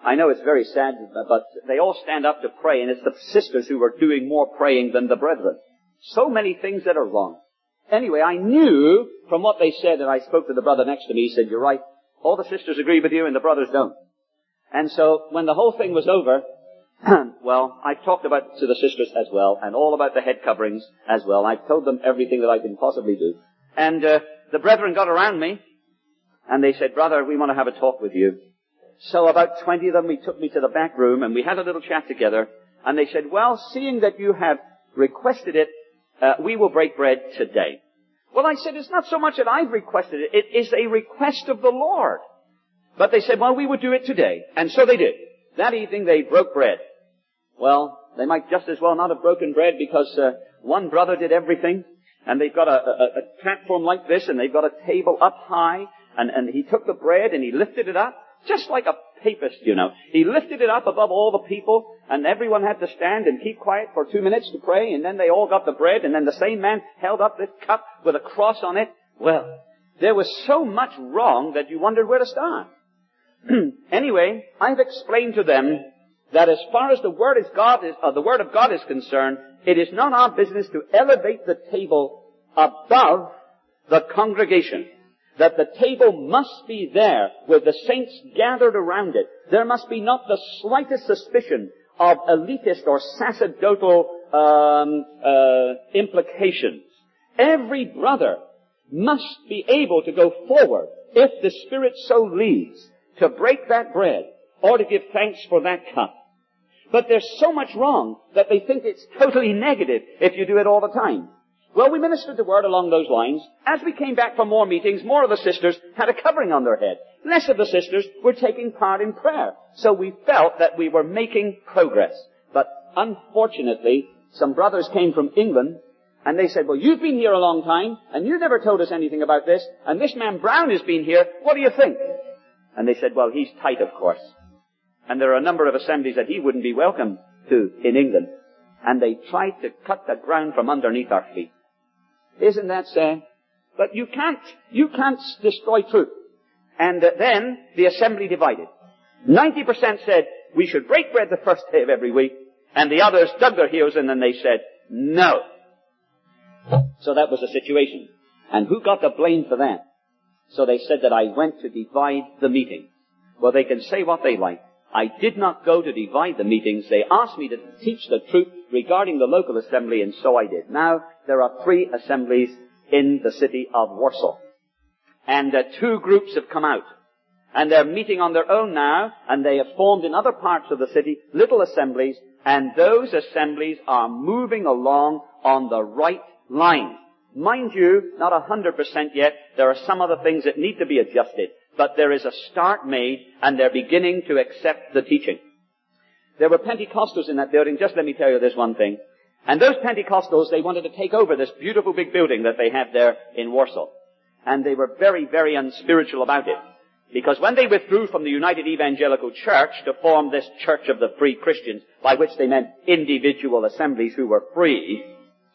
I know it's very sad, but they all stand up to pray, and it's the sisters who are doing more praying than the brethren. So many things that are wrong. Anyway, I knew from what they said, and I spoke to the brother next to me. He said, "You're right. All the sisters agree with you, and the brothers don't." And so, when the whole thing was over, well, I talked about to the sisters as well, and all about the head coverings as well. I told them everything that I can possibly do. And the brethren got around me, and they said, "Brother, we want to have a talk with you." So about 20 of them, we took me to the back room, and we had a little chat together. And they said, "Well, seeing that you have requested it, we will break bread today." Well, I said, it's not so much that I've requested it. It is a request of the Lord. But they said, well, we would do it today. And so they did. That evening, they broke bread. Well, they might just as well not have broken bread, because one brother did everything. And they've got a platform like this, and they've got a table up high. And he took the bread and he lifted it up, just like a papist, you know. He lifted it up above all the people, and everyone had to stand and keep quiet for 2 minutes to pray, and then they all got the bread, and then the same man held up this cup with a cross on it. Well, there was so much wrong that you wondered where to start. Anyway, I've explained to them that as far as the Word of God is concerned, it is not our business to elevate the table above the congregation. That the table must be there with the saints gathered around it. There must be not the slightest suspicion of elitist or sacerdotal implications. Every brother must be able to go forward, if the Spirit so leads, to break that bread or to give thanks for that cup. But there's so much wrong that they think it's totally negative if you do it all the time. Well, we ministered the word along those lines. As we came back from more meetings, more of the sisters had a covering on their head. Less of the sisters were taking part in prayer. So we felt that we were making progress. But unfortunately, some brothers came from England, and they said, well, you've been here a long time, and you never told us anything about this, and this man Brown has been here. What do you think? And they said, well, he's tight, of course. And there are a number of assemblies that he wouldn't be welcome to in England. And they tried to cut the ground from underneath our feet. Isn't that sad? But you can't destroy truth. And then the assembly divided. 90% said we should break bread the first day of every week, and the others dug their heels in and they said no. So that was the situation. And who got the blame for that? So they said that I went to divide the meeting. Well, they can say what they like. I did not go to divide the meetings. They asked me to teach the truth regarding the local assembly, and so I did. Now, there are 3 assemblies in the city of Warsaw. And 2 groups have come out. And they're meeting on their own now, and they have formed in other parts of the city little assemblies, and those assemblies are moving along on the right line. Mind you, not 100% yet. There are some other things that need to be adjusted. But there is a start made, and they're beginning to accept the teaching. There were Pentecostals in that building. Just let me tell you this one thing. And those Pentecostals, they wanted to take over this beautiful big building that they have there in Warsaw. And they were very, very unspiritual about it. Because when they withdrew from the United Evangelical Church to form this Church of the Free Christians, by which they meant individual assemblies who were free,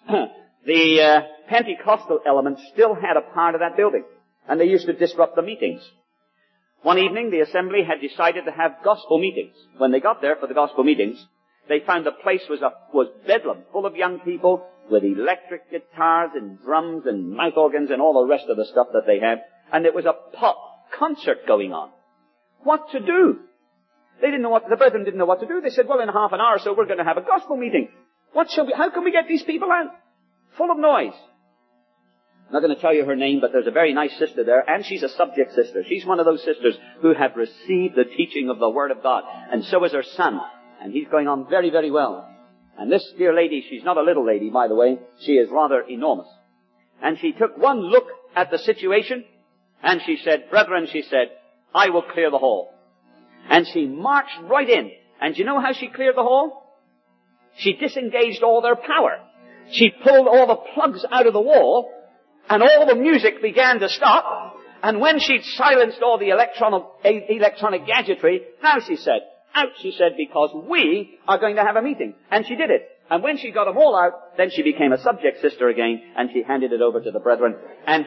the Pentecostal element still had a part of that building. And they used to disrupt the meetings. One evening, the assembly had decided to have gospel meetings. When they got there for the gospel meetings, they found the place was bedlam, full of young people with electric guitars and drums and mouth organs and all the rest of the stuff that they had. And it was a pop concert going on. What to do? The brethren didn't know what to do. They said, well, in half an hour or so, we're going to have a gospel meeting. How can we get these people out? Full of noise. I'm not going to tell you her name, but there's a very nice sister there, and she's a subject sister. She's one of those sisters who have received the teaching of the Word of God. And so is her son. And he's going on very, very well. And this dear lady, she's not a little lady, by the way. She is rather enormous. And she took one look at the situation, and she said, brethren, she said, I will clear the hall. And she marched right in. And you know how she cleared the hall? She disengaged all their power. She pulled all the plugs out of the wall, and all the music began to stop. And when she'd silenced all the electronic gadgetry, now she said, out, she said, because we are going to have a meeting. And she did it. And when she got them all out, then she became a subject sister again, and she handed it over to the brethren. And,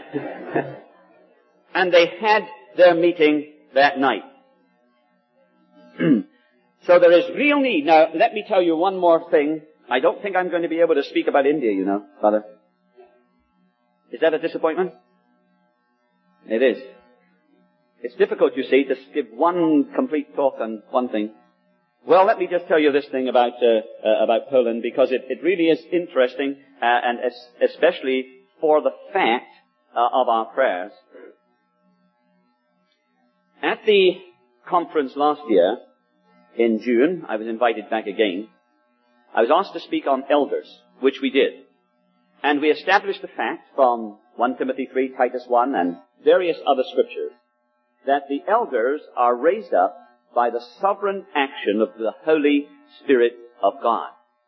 and they had their meeting that night. So there is real need. Now, let me tell you one more thing. I don't think I'm going to be able to speak about India, you know, Father. Is that a disappointment? It is. It's difficult, you see, to give one complete talk on one thing. Well, let me just tell you this thing about Poland, because it really is interesting, and especially for the fact of our prayers. At the conference last year, in June, I was invited back again. I was asked to speak on elders, which we did. And we established the fact from 1 Timothy 3, Titus 1, and various other scriptures, that the elders are raised up by the sovereign action of the Holy Spirit of God.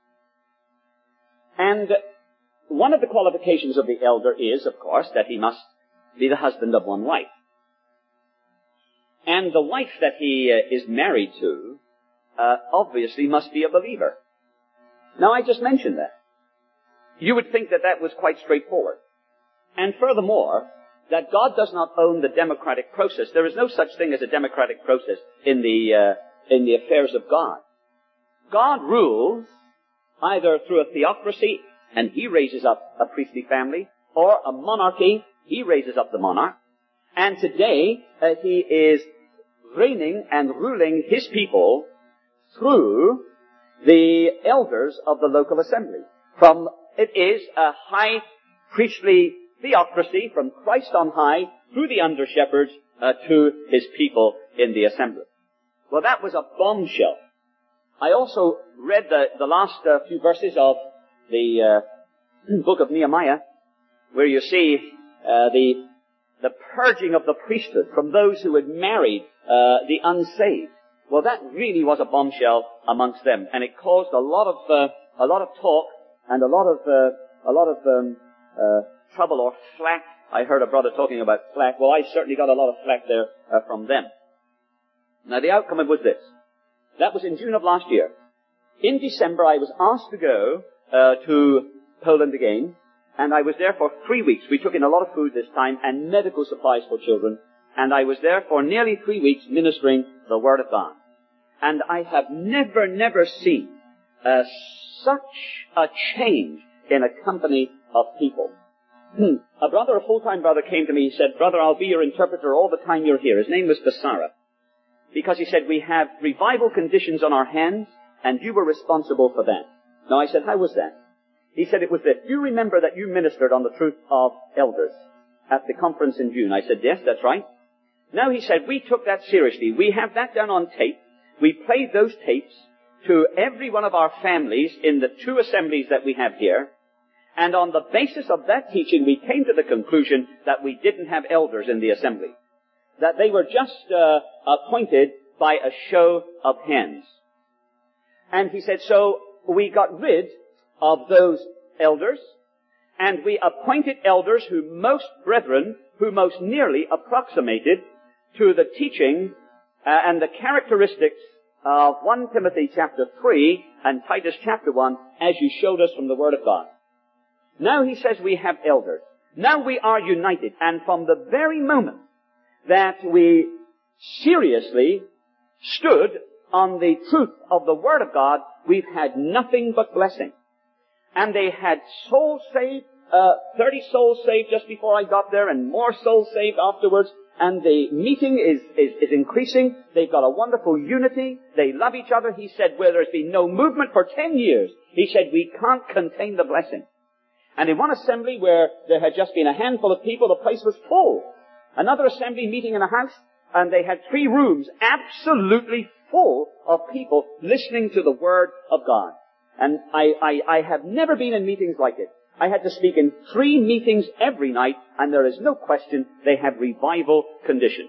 And one of the qualifications of the elder is, of course, that he must be the husband of one wife. And the wife that he is married to obviously must be a believer. Now, I just mentioned that. You would think that that was quite straightforward. And furthermore, that God does not own the democratic process. There is no such thing as a democratic process in the affairs of God. God rules either through a theocracy, and he raises up a priestly family, or a monarchy, he raises up the monarch. And today, he is reigning and ruling his people through the elders of the local assembly. It is a high priestly theocracy from Christ on high through the under-shepherds to his people in the assembly. Well, that was a bombshell. I also read the last few verses of the book of Nehemiah, where you see the purging of the priesthood from those who had married the unsaved. Well, that really was a bombshell amongst them, and it caused a lot of talk and a lot of trouble or flack. I heard a brother talking about flack. Well, I certainly got a lot of flack there from them. Now, the outcome was this. That was in June of last year. In December, I was asked to go to Poland again, and I was there for 3 weeks. We took in a lot of food this time and medical supplies for children, and I was there for nearly 3 weeks ministering the Word of God. And I have never seen such a change in a company of people. A brother, a full-time brother, came to me. He said, "Brother, I'll be your interpreter all the time you're here." His name was Basara. Because he said, "We have revival conditions on our hands, and you were responsible for that." Now, I said, "How was that?" He said, "It was this. Do you remember that you ministered on the truth of elders at the conference in June?" I said, "Yes, that's right." Now, he said, "We took that seriously. We have that down on tape. We played those tapes to every one of our families in the 2 assemblies that we have here. And on the basis of that teaching, we came to the conclusion that we didn't have elders in the assembly. That they were just appointed by a show of hands." And he said, so we got rid of those elders, and we appointed elders who most nearly approximated to the teaching and the characteristics of 1 Timothy chapter 3 and Titus chapter 1, as you showed us from the Word of God. Now he says we have elders. Now we are united, and from the very moment that we seriously stood on the truth of the Word of God, we've had nothing but blessing. And they had souls saved, 30 souls saved just before I got there, and more souls saved afterwards. And the meeting is increasing. They've got a wonderful unity. They love each other. He said, where there's been no movement for 10 years, he said, we can't contain the blessing. And in one assembly where there had just been a handful of people, the place was full. Another assembly meeting in a house, and they had 3 rooms absolutely full of people listening to the Word of God. And I have never been in meetings like it. I had to speak in 3 meetings every night, and there is no question they have revival conditions.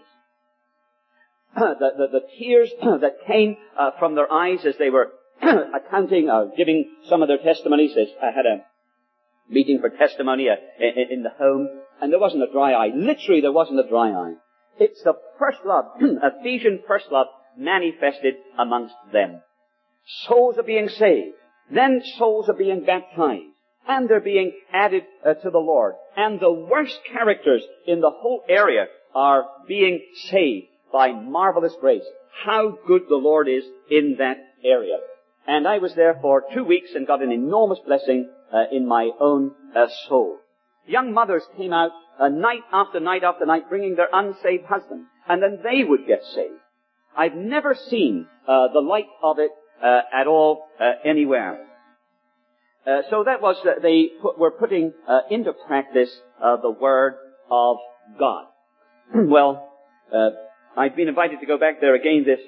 The tears that came from their eyes as they were giving some of their testimonies. I had a meeting for testimony in the home, and there wasn't a dry eye. Literally, there wasn't a dry eye. It's the first love, Ephesian first love, manifested amongst them. Souls are being saved. Then souls are being baptized. And they're being added to the Lord. And the worst characters in the whole area are being saved by marvelous grace. How good the Lord is in that area. And I was there for 2 weeks and got an enormous blessing in my own soul. Young mothers came out night after night after night bringing their unsaved husbands, and then they would get saved. I've never seen the like of it at all anywhere. So that was, they were putting into practice the Word of God. Well, I've been invited to go back there again this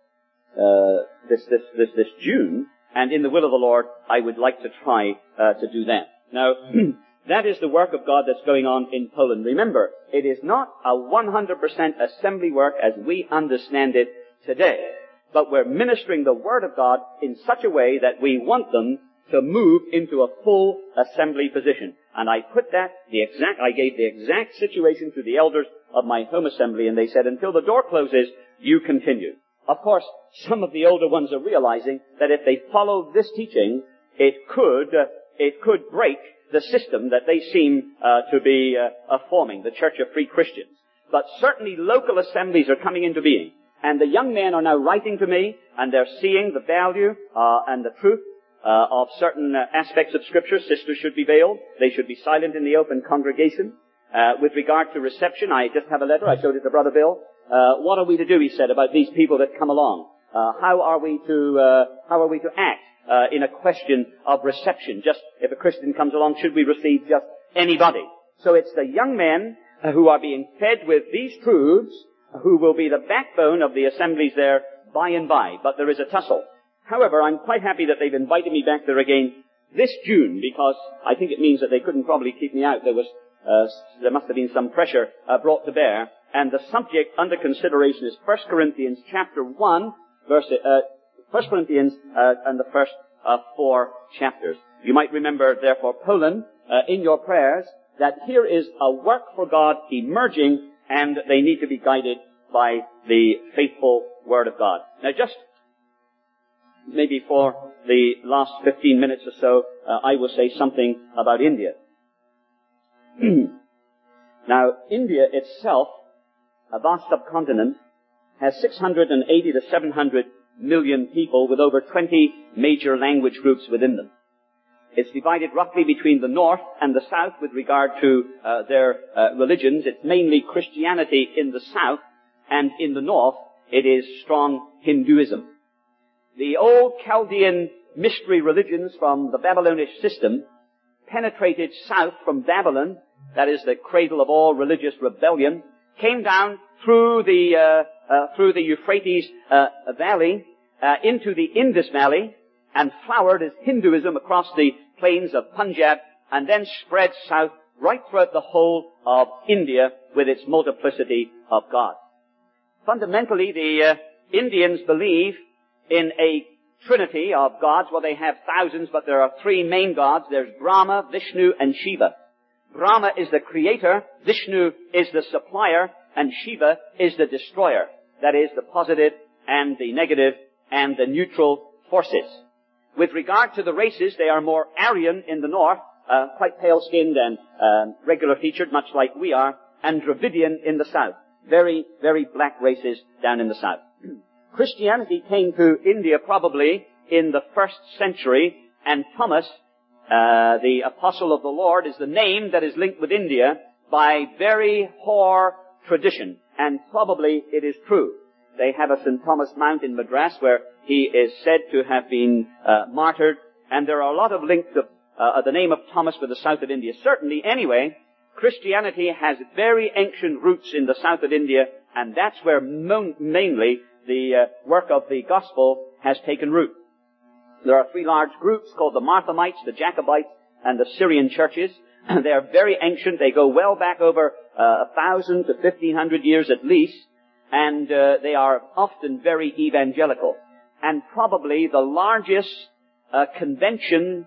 June, and in the will of the Lord, I would like to try to do that. Now, that is the work of God that's going on in Poland. Remember, it is not a 100% assembly work as we understand it today, but we're ministering the Word of God in such a way that we want them to move into a full assembly position. And I put that, I gave the exact situation to the elders of my home assembly, and they said, until the door closes, you continue. Of course, some of the older ones are realizing that if they follow this teaching, it could break the system that they seem to be forming, the Church of Free Christians. But certainly local assemblies are coming into being. And the young men are now writing to me, and they're seeing the value and the truth of certain aspects of Scripture. Sisters should be veiled. They should be silent in the open congregation. With regard to reception, I just have a letter. I showed it to Brother Bill. What are we to do, he said, about these people that come along? How are we to act in a question of reception? Just if a Christian comes along, should we receive just anybody? So it's the young men who are being fed with these truths who will be the backbone of the assemblies there by and by. But there is a tussle. However, I'm quite happy that they've invited me back there again this June, because I think it means that they couldn't probably keep me out. There must have been some pressure brought to bear. And the subject under consideration is 1 Corinthians chapter 1, 1 Corinthians and the first 4 chapters. You might remember, therefore, Poland, in your prayers, that here is a work for God emerging, and they need to be guided by the faithful Word of God. Now, just maybe for the last 15 minutes or so, I will say something about India. Now, India itself, a vast subcontinent, has 680 to 700 million people with over 20 major language groups within them. It's divided roughly between the north and the south with regard to their religions. It's mainly Christianity in the south, and in the north it is strong Hinduism. The old Chaldean mystery religions from the Babylonish system penetrated south from Babylon, that is the cradle of all religious rebellion, came down through the Euphrates Valley into the Indus Valley, and flowered as Hinduism across the plains of Punjab, and then spread south right throughout the whole of India with its multiplicity of gods. Fundamentally, the Indians believe in a trinity of gods. Well, they have thousands, but there are 3 main gods. There's Brahma, Vishnu, and Shiva. Brahma is the creator, Vishnu is the supplier, and Shiva is the destroyer. That is, the positive and the negative and the neutral forces. With regard to the races, they are more Aryan in the north, quite pale-skinned and regular-featured, much like we are, and Dravidian in the south. Very, very black races down in the south. Christianity came to India probably in the 1st century, and Thomas, the apostle of the Lord, is the name that is linked with India by very hoar tradition, and probably it is true. They have a St. Thomas Mount in Madras where he is said to have been martyred, and there are a lot of links of the name of Thomas with the south of India. Certainly, anyway, Christianity has very ancient roots in the south of India, and that's where mainly the work of the gospel has taken root. There are 3 large groups called the Marthamites, the Jacobites, and the Syrian churches. They are very ancient. They go well back over 1,000 to 1,500 years at least, and they are often very evangelical. And probably the largest conventions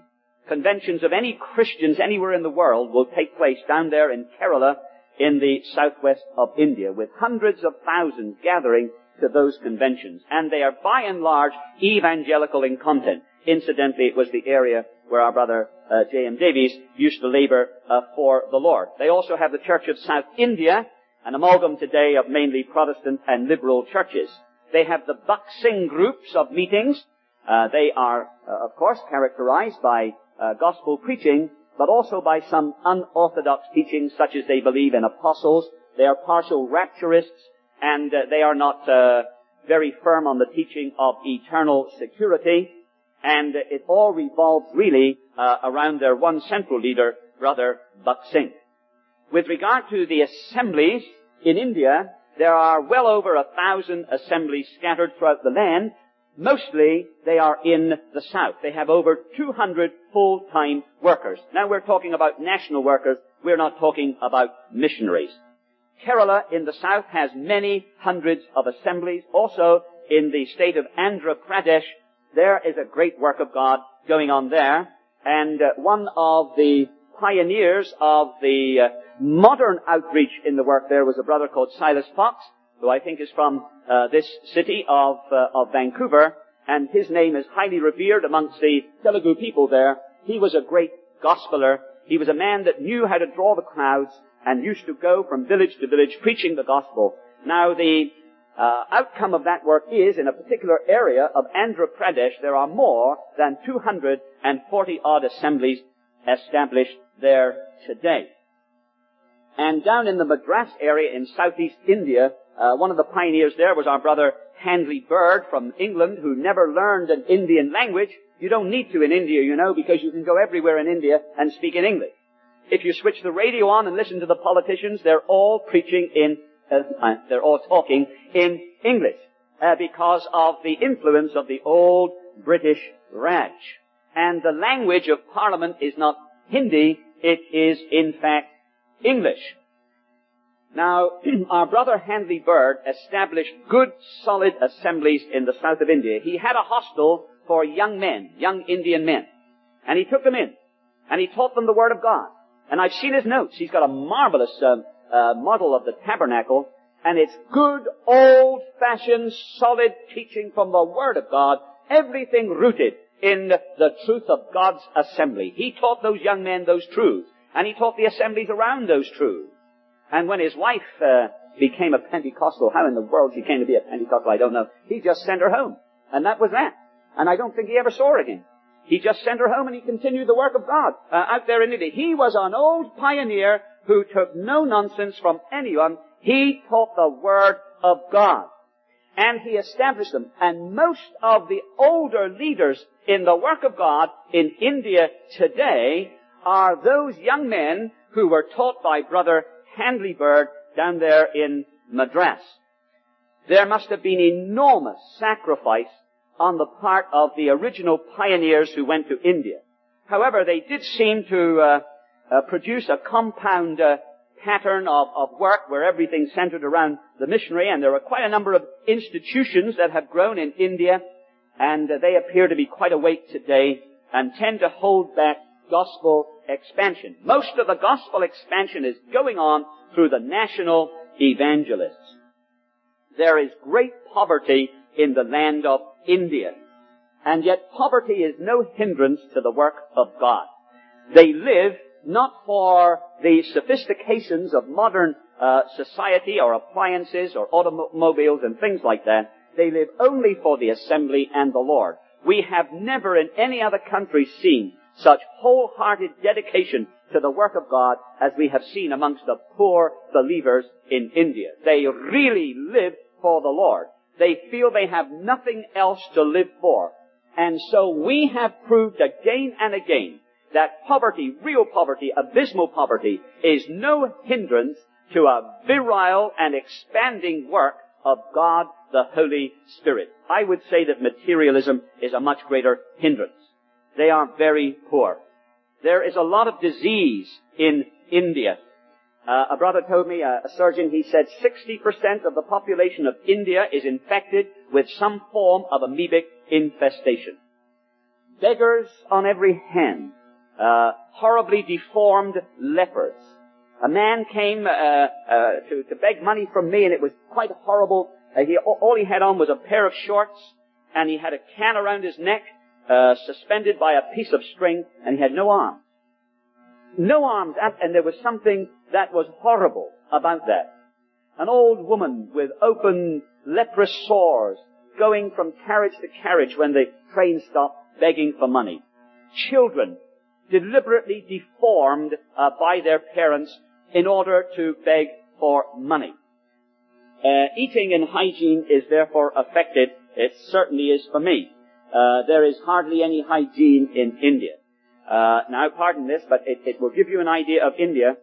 of any Christians anywhere in the world will take place down there in Kerala in the southwest of India, with hundreds of thousands gathering to those conventions. And they are by and large evangelical in content. Incidentally, it was the area where our brother J.M. Davies used to labor for the Lord. They also have the Church of South India, an amalgam today of mainly Protestant and liberal churches. They have the Buxing groups of meetings. They are, of course, characterized by gospel preaching, but also by some unorthodox teachings, such as they believe in apostles. They are partial rapturists, and they are not very firm on the teaching of eternal security. And it all revolves really around their one central leader, Brother Buxing. With regard to the assemblies in India, there are well over 1,000 assemblies scattered throughout the land. Mostly they are in the south. They have over 200 full-time workers. Now we're talking about national workers. We're not talking about missionaries. Kerala in the south has many hundreds of assemblies. Also in the state of Andhra Pradesh, there is a great work of God going on there. And one of the pioneers of the modern outreach in the work there was a brother called Silas Fox, who I think is from this city of Vancouver, and his name is highly revered amongst the Telugu people there. He was a great gospeler. He was a man that knew how to draw the crowds and used to go from village to village preaching the gospel. Now the outcome of that work is, in a particular area of Andhra Pradesh, there are more than 240 odd assemblies established there today. And down in the Madras area in southeast India, one of the pioneers there was our brother Handley Bird from England, who never learned an Indian language. You don't need to in India, you know, because you can go everywhere in India and speak in English. If you switch the radio on and listen to the politicians, they're all preaching they're all talking in English, because of the influence of the old British Raj. And the language of Parliament is not Hindi, it is in fact English. Now, our brother Handley Bird established good, solid assemblies in the south of India. He had a hostel for young men, young Indian men. And he took them in, and he taught them the Word of God. And I've seen his notes. He's got a marvelous model of the tabernacle, and it's good, old-fashioned, solid teaching from the Word of God, everything rooted in the truth of God's assembly. He taught those young men those truths, and he taught the assemblies around those truths. And when his wife became a Pentecostal, how in the world she came to be a Pentecostal, I don't know. He just sent her home. And that was that. And I don't think he ever saw her again. He just sent her home and he continued the work of God out there in India. He was an old pioneer who took no nonsense from anyone. He taught the Word of God. And he established them. And most of the older leaders in the work of God in India today are those young men who were taught by Brother Handley Bird down there in Madras. There must have been enormous sacrifice on the part of the original pioneers who went to India. However, they did seem to produce a compound pattern of work where everything centered around the missionary, and there are quite a number of institutions that have grown in India, and they appear to be quite awake today and tend to hold back gospel expansion. Most of the gospel expansion is going on through the national evangelists. There is great poverty in the land of India, and yet poverty is no hindrance to the work of God. They live not for the sophistications of modern society or appliances or automobiles and things like that. They live only for the assembly and the Lord. We have never in any other country seen such wholehearted dedication to the work of God as we have seen amongst the poor believers in India. They really live for the Lord. They feel they have nothing else to live for. And so we have proved again and again that poverty, real poverty, abysmal poverty, is no hindrance to a virile and expanding work of God, the Holy Spirit. I would say that materialism is a much greater hindrance. They are very poor. There is a lot of disease in India. A brother told me, a surgeon, he said 60% of the population of India is infected with some form of amoebic infestation. Beggars on every hand. Horribly deformed lepers. A man came to beg money from me, and it was quite horrible. All he had on was a pair of shorts, and he had a can around his neck, suspended by a piece of string, and he had no arms. No arms, and there was something that was horrible about that. An old woman with open leprous sores going from carriage to carriage when the train stopped begging for money. Children deliberately deformed by their parents in order to beg for money. Eating and hygiene is therefore affected. It certainly is for me. There is hardly any hygiene in India. Now, pardon this, but it will give you an idea of India.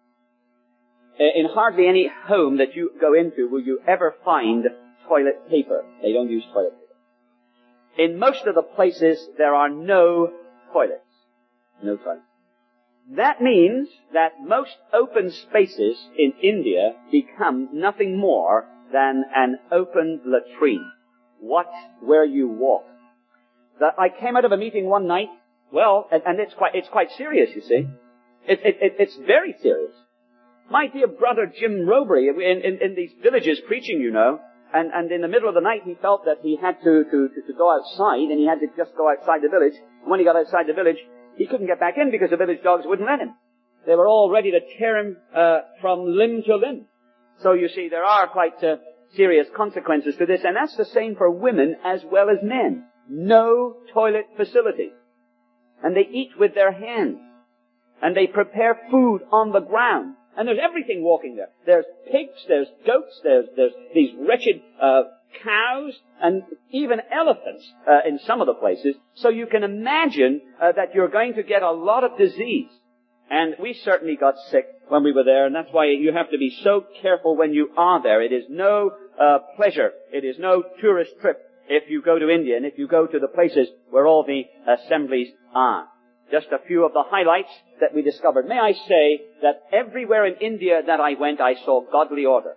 In hardly any home that you go into will you ever find toilet paper. They don't use toilet paper. In most of the places, there are no toilets. No toilets. That means that most open spaces in India become nothing more than an open latrine. Where you walk. I came out of a meeting one night, and it's quite serious, you see. It's very serious. My dear brother Jim Robury, in these villages preaching, you know, and in the middle of the night he felt that he had to go outside, and he had to just go outside the village. When he got outside the village, he couldn't get back in because the village dogs wouldn't let him. They were all ready to tear him from limb to limb. So you see, there are quite serious consequences to this, and that's the same for women as well as men. No toilet facility. And they eat with their hands. And they prepare food on the ground. And there's everything walking there. There's pigs, there's goats, there's these wretched cows, and even elephants in some of the places. So you can imagine that you're going to get a lot of disease. And we certainly got sick when we were there, and that's why you have to be so careful when you are there. It is no pleasure. It is no tourist trip if you go to India and if you go to the places where all the assemblies are. Just a few of the highlights that we discovered. May I say that everywhere in India that I went, I saw godly order.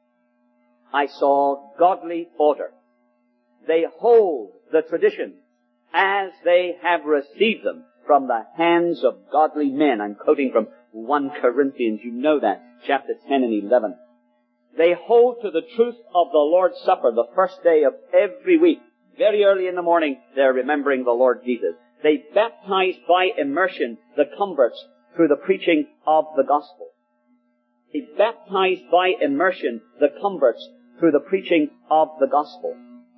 I saw godly order. They hold the traditions as they have received them from the hands of godly men. I'm quoting from 1 Corinthians. You know that, chapter 10 and 11. They hold to the truth of the Lord's Supper the first day of every week. Very early in the morning, they're remembering the Lord Jesus. They baptize by immersion the converts through the preaching of the gospel. They baptize by immersion the converts through the preaching of the gospel.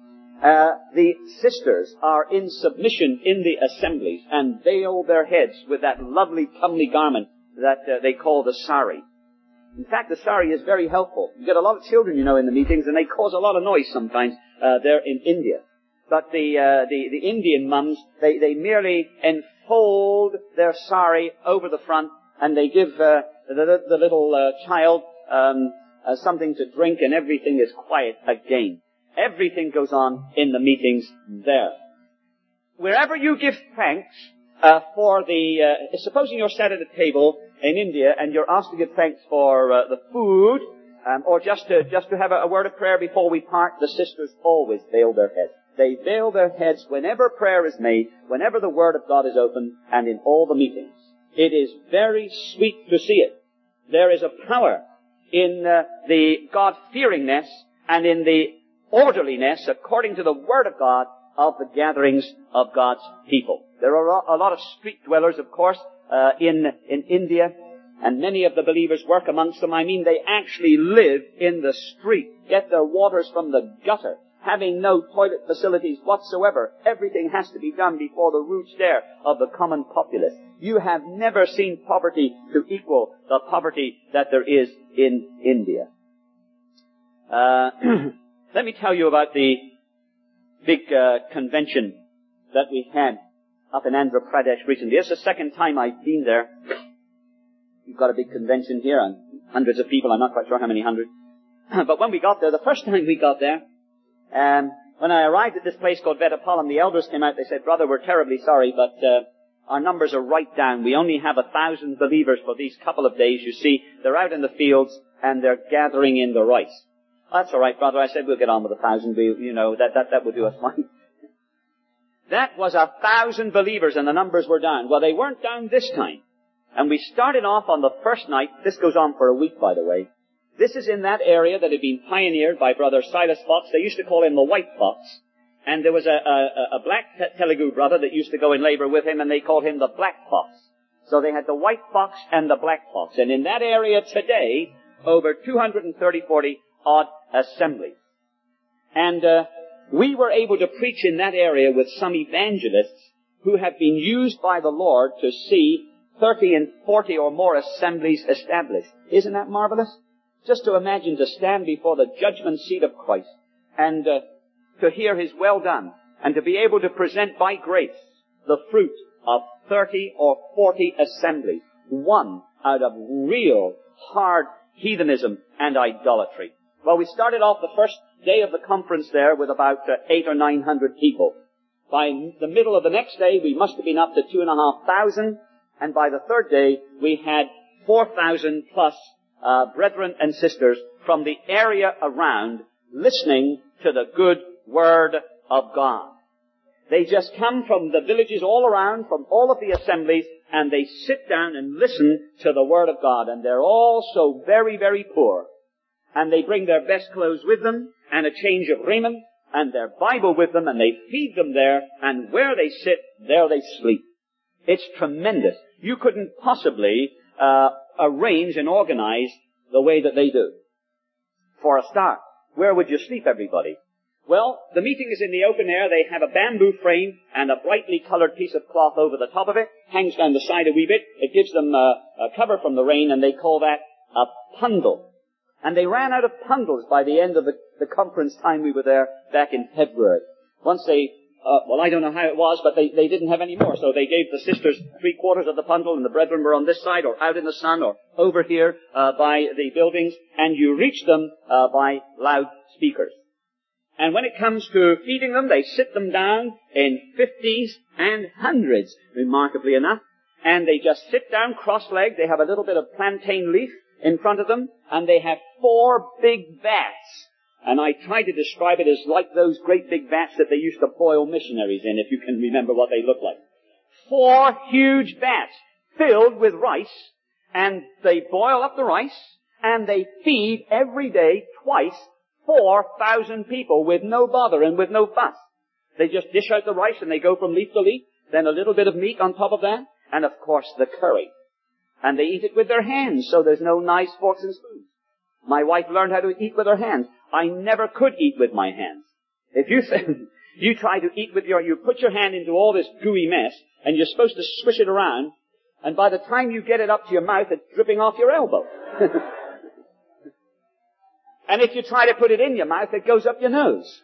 The sisters are in submission in the assemblies and veil their heads with that lovely, comely garment that they call the sari. In fact, the sari is very helpful. You get a lot of children, you know, in the meetings, and they cause a lot of noise sometimes there in India. But the Indian mums, they merely enfold their sari over the front, and they give the little child something to drink, and everything is quiet again. Everything goes on in the meetings there. Wherever you give thanks for supposing you're sat at a table in India and you're asked to give thanks for the food, or just to have a word of prayer before we part, the sisters always veil their heads. They veil their heads whenever prayer is made, whenever the Word of God is opened, and in all the meetings. It is very sweet to see it. There is a power in the God-fearingness and in the orderliness, according to the Word of God, of the gatherings of God's people. There are a lot of street dwellers, of course, in India, and many of the believers work amongst them. I mean, they actually live in the street, get their waters from the gutter, having no toilet facilities whatsoever. Everything has to be done before the root stair of the common populace. You have never seen poverty to equal the poverty that there is in India. Let me tell you about the big convention that we had up in Andhra Pradesh recently. This is the second time I've been there. We've got a big convention here, and hundreds of people. I'm not quite sure how many hundred. But when we got there, the first time we got there, when I arrived at this place called Vedapalam, the elders came out. They said, "Brother, we're terribly sorry, but our numbers are right down. We only have 1,000 believers for these couple of days. You see, they're out in the fields and they're gathering in the rice." "That's all right, brother." I said, "We'll get on with 1,000. That would do us fine." That was 1,000 believers, and the numbers were down. Well, they weren't down this time. And we started off on the first night. This goes on for a week, by the way. This is in that area that had been pioneered by Brother Silas Fox. They used to call him the White Fox. And there was a black Telugu brother that used to go in labor with him, and they called him the Black Fox. So they had the White Fox and the Black Fox. And in that area today, over 240 odd assemblies. And we were able to preach in that area with some evangelists who have been used by the Lord to see 30 and 40 or more assemblies established. Isn't that marvelous? Just to imagine to stand before the judgment seat of Christ and to hear His well done, and to be able to present by grace the fruit of 30 or 40 assemblies, one out of real hard heathenism and idolatry. Well, we started off the first day of the conference there with about 800 or 900 people. By the middle of the next day, we must have been up to 2,500, and by the third day, we had 4,000 plus brethren and sisters from the area around listening to the good Word of God. They just come from the villages all around, from all of the assemblies, and they sit down and listen to the Word of God. And they're all so very, very poor. And they bring their best clothes with them, and a change of raiment, and their Bible with them, and they feed them there, and where they sit, there they sleep. It's tremendous. You couldn't possibly arrange and organize the way that they do. For a start, where would you sleep, everybody? Well, the meeting is in the open air. They have a bamboo frame and a brightly colored piece of cloth over the top of it. Hangs down the side a wee bit. It gives them a cover from the rain, and they call that a pundle. And they ran out of pundles by the end of the conference time we were there back in February. Once they, I don't know how it was, but they didn't have any more. So they gave the sisters 3/4 of the pundle, and the brethren were on this side, or out in the sun, or over here by the buildings, and you reach them by loudspeakers. And when it comes to feeding them, they sit them down in 50s and 100s, remarkably enough. And they just sit down cross-legged. They have a little bit of plantain leaf in front of them, and they have 4 big vats. And I try to describe it as like those great big vats that they used to boil missionaries in, if you can remember what they look like. 4 huge vats filled with rice, and they boil up the rice, and they feed every day twice 4,000 people with no bother and with no fuss. They just dish out the rice and they go from leaf to leaf, then a little bit of meat on top of that, and of course the curry. And they eat it with their hands, so there's no nice forks and spoons. My wife learned how to eat with her hands. I never could eat with my hands. If you try to eat with you put your hand into all this gooey mess, and you're supposed to swish it around, and by the time you get it up to your mouth, it's dripping off your elbow. And if you try to put it in your mouth, it goes up your nose.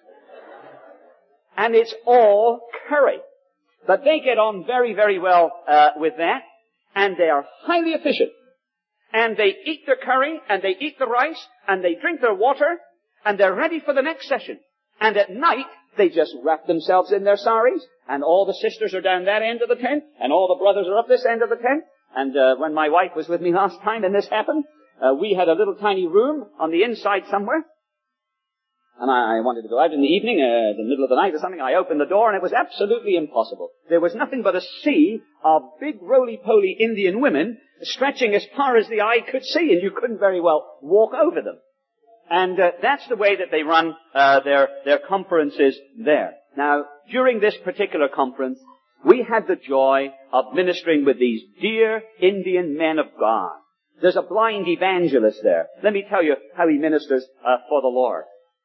And it's all curry. But they get on very, very well with that, and they are highly efficient. And they eat their curry, and they eat the rice, and they drink their water, and they're ready for the next session. And at night, they just wrap themselves in their saris, and all the sisters are down that end of the tent, and all the brothers are up this end of the tent. And when my wife was with me last time and this happened, we had a little tiny room on the inside somewhere. And I wanted to go out in the evening, the middle of the night or something. I opened the door, and it was absolutely impossible. There was nothing but a sea of big roly-poly Indian women stretching as far as the eye could see, and you couldn't very well walk over them. And that's the way that they run their conferences there. Now, during this particular conference, we had the joy of ministering with these dear Indian men of God. There's a blind evangelist there. Let me tell you how he ministers for the Lord.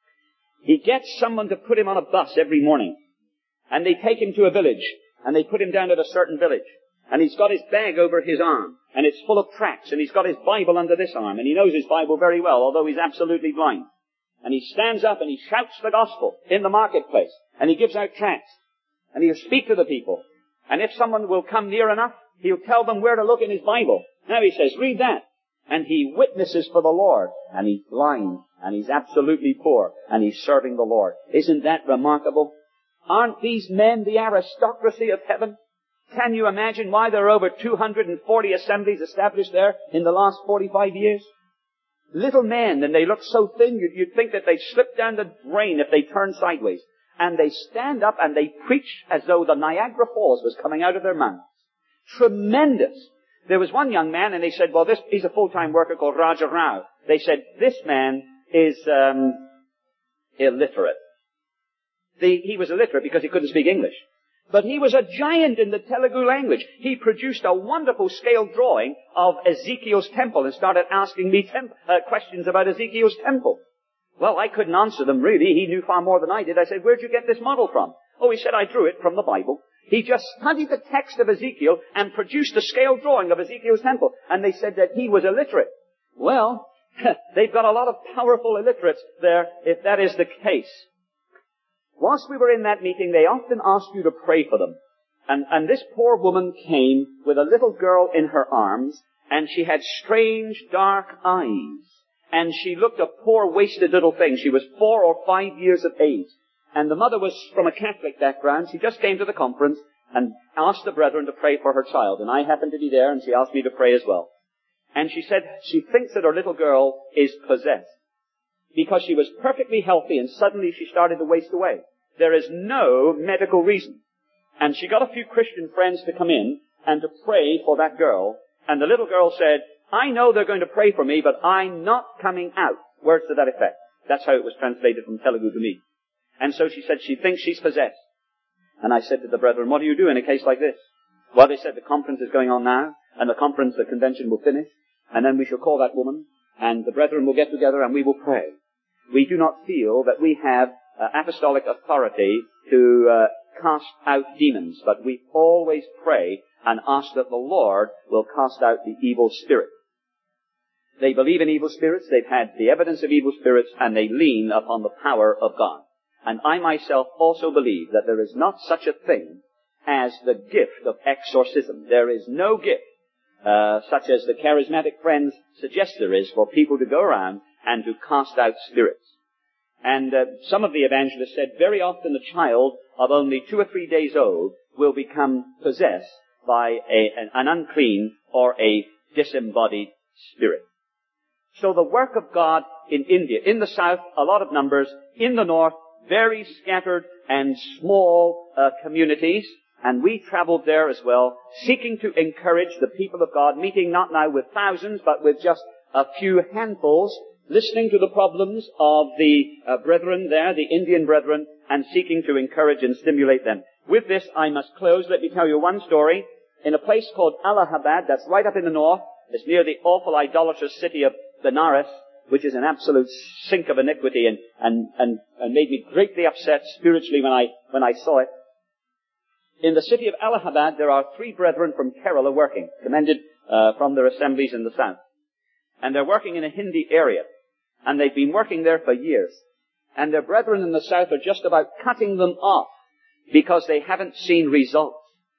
He gets someone to put him on a bus every morning, and they take him to a village, and they put him down at a certain village, and he's got his bag over his arm, and it's full of tracts, and he's got his Bible under this arm, and he knows his Bible very well, although he's absolutely blind. And he stands up and he shouts the gospel in the marketplace, and he gives out tracts, and he'll speak to the people. And if someone will come near enough, he'll tell them where to look in his Bible. Now he says, read that. And he witnesses for the Lord, and he's blind, and he's absolutely poor, and he's serving the Lord. Isn't that remarkable? Aren't these men the aristocracy of heaven? Can you imagine why there are over 240 assemblies established there in the last 45 years? Little men, and they look so thin, you'd think that they'd slip down the drain if they turned sideways. And they stand up and they preach as though the Niagara Falls was coming out of their mouths. Tremendous. There was one young man, and they said, well, he's a full-time worker called Raja Rao. They said, this man is illiterate. He was illiterate because he couldn't speak English. But he was a giant in the Telugu language. He produced a wonderful scale drawing of Ezekiel's temple and started asking me questions about Ezekiel's temple. Well, I couldn't answer them really. He knew far more than I did. I said, where'd you get this model from? Oh, he said, I drew it from the Bible. He just studied the text of Ezekiel and produced a scale drawing of Ezekiel's temple. And they said that he was illiterate. Well, they've got a lot of powerful illiterates there if that is the case. Whilst we were in that meeting, they often asked you to pray for them. And this poor woman came with a little girl in her arms, and she had strange dark eyes. And she looked a poor wasted little thing. She was 4 or 5 years of age. And the mother was from a Catholic background. She just came to the conference and asked the brethren to pray for her child. And I happened to be there, and she asked me to pray as well. And she said she thinks that her little girl is possessed, because she was perfectly healthy and suddenly she started to waste away. There is no medical reason. And she got a few Christian friends to come in and to pray for that girl. And the little girl said, I know they're going to pray for me, but I'm not coming out. Words to that effect. That's how it was translated from Telugu to me. And so she said she thinks she's possessed. And I said to the brethren, what do you do in a case like this? Well, they said the conference is going on now, and the convention will finish, and then we shall call that woman, and the brethren will get together and we will pray. We do not feel that we have apostolic authority to cast out demons, but we always pray and ask that the Lord will cast out the evil spirit. They believe in evil spirits, they've had the evidence of evil spirits, and they lean upon the power of God. And I myself also believe that there is not such a thing as the gift of exorcism. There is no gift such as the charismatic friends suggest there is for people to go around and to cast out spirits. And some of the evangelists said very often a child of only 2 or 3 days old will become possessed by an unclean or a disembodied spirit. So the work of God in India, in the south, a lot of numbers, in the north, very scattered and small communities, and we traveled there as well, seeking to encourage the people of God, meeting not now with thousands, but with just a few handfuls, listening to the problems of the brethren there, the Indian brethren, and seeking to encourage and stimulate them. With this, I must close. Let me tell you one story. In a place called Allahabad, that's right up in the north, it's near the awful idolatrous city of Benares, which is an absolute sink of iniquity and made me greatly upset spiritually when I saw it. In the city of Allahabad, there are 3 brethren from Kerala working, commended from their assemblies in the south. And they're working in a Hindi area. And they've been working there for years. And their brethren in the south are just about cutting them off because they haven't seen results.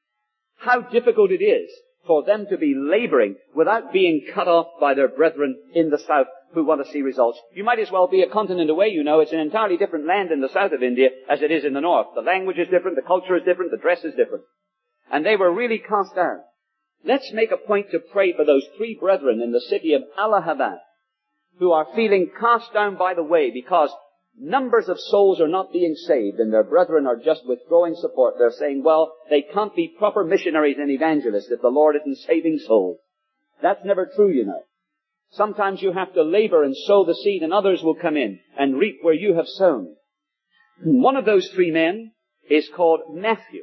How difficult it is for them to be laboring without being cut off by their brethren in the south who want to see results. You might as well be a continent away, you know. It's an entirely different land in the south of India as it is in the north. The language is different, the culture is different, the dress is different. And they were really cast down. Let's make a point to pray for those 3 brethren in the city of Allahabad who are feeling cast down by the way because numbers of souls are not being saved and their brethren are just withdrawing support. They're saying, well, they can't be proper missionaries and evangelists if the Lord isn't saving souls. That's never true, you know. Sometimes you have to labor and sow the seed and others will come in and reap where you have sown. One of those 3 men is called Matthew,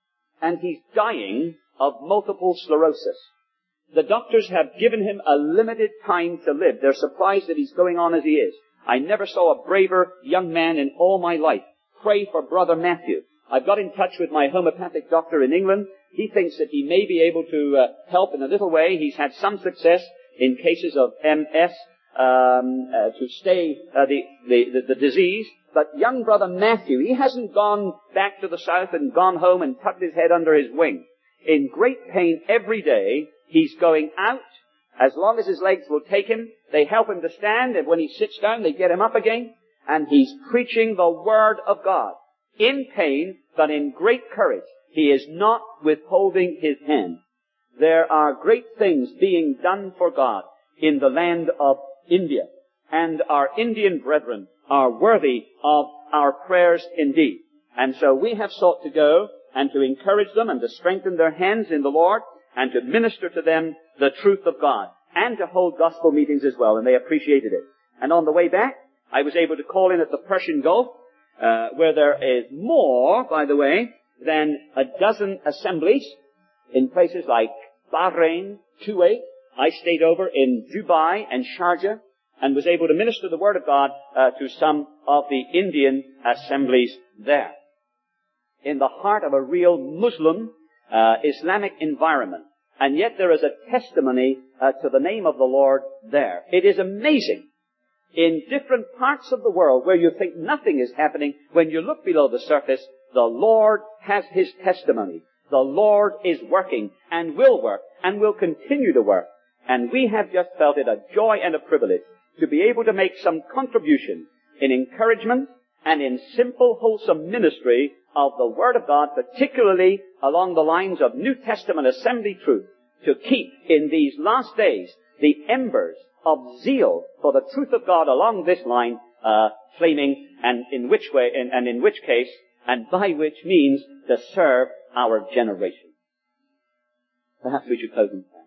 and he's dying of multiple sclerosis. The doctors have given him a limited time to live. They're surprised that he's going on as he is. I never saw a braver young man in all my life. Pray for Brother Matthew. I've got in touch with my homeopathic doctor in England. He thinks that he may be able to help in a little way. He's had some success in cases of MS to stay the disease. But young Brother Matthew, he hasn't gone back to the south and gone home and tucked his head under his wing. In great pain every day, he's going out. As long as his legs will take him, they help him to stand, and when he sits down, they get him up again, and he's preaching the Word of God. In pain, but in great courage. He is not withholding his hand. There are great things being done for God in the land of India, and our Indian brethren are worthy of our prayers indeed. And so we have sought to go and to encourage them and to strengthen their hands in the Lord and to minister to them the truth of God and to hold gospel meetings as well, and they appreciated it. And on the way back, I was able to call in at the Persian Gulf, where there is more, by the way, than a dozen assemblies in places like Bahrain, Kuwait. I stayed over in Dubai and Sharjah and was able to minister the Word of God to some of the Indian assemblies there. In the heart of a real Muslim Islamic environment. And yet there is a testimony to the name of the Lord there. It is amazing. In different parts of the world where you think nothing is happening, when you look below the surface, the Lord has His testimony. The Lord is working and will continue to work. And we have just felt it a joy and a privilege to be able to make some contribution in encouragement and in simple, wholesome ministry of the Word of God, particularly along the lines of New Testament assembly truth, to keep in these last days the embers of zeal for the truth of God along this line flaming, and in which case, and by which means to serve our generation. Perhaps we should close in prayer.